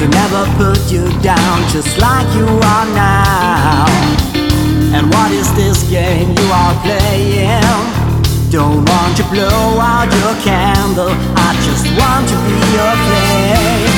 never put you down, just like you are now. And what is this game you are playing? Don't want to blow out your candle, I just want to be your flame.